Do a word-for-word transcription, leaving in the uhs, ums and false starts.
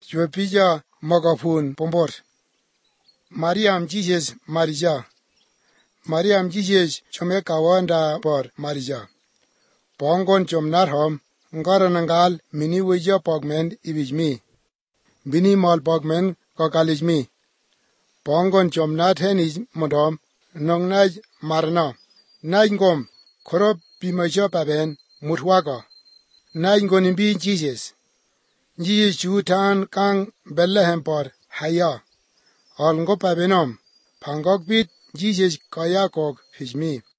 Juepija magapun pombor. Mariam Jesus marija. Mariam Jesus chome kawanda por marija. Pongon chom narhom ngaranangal mini wija pogmen ibijmi. Bini mal pogmen kakalijmi. Pongon chom natheniz modom nongnaj marna. Najngom korop bimaja paben mutwaga. Najngon imbi Jesus. Jesus chutan kang Bethlehem por haya. Alngo pabenom. Pangok bit Jesus kaya kog hijmi.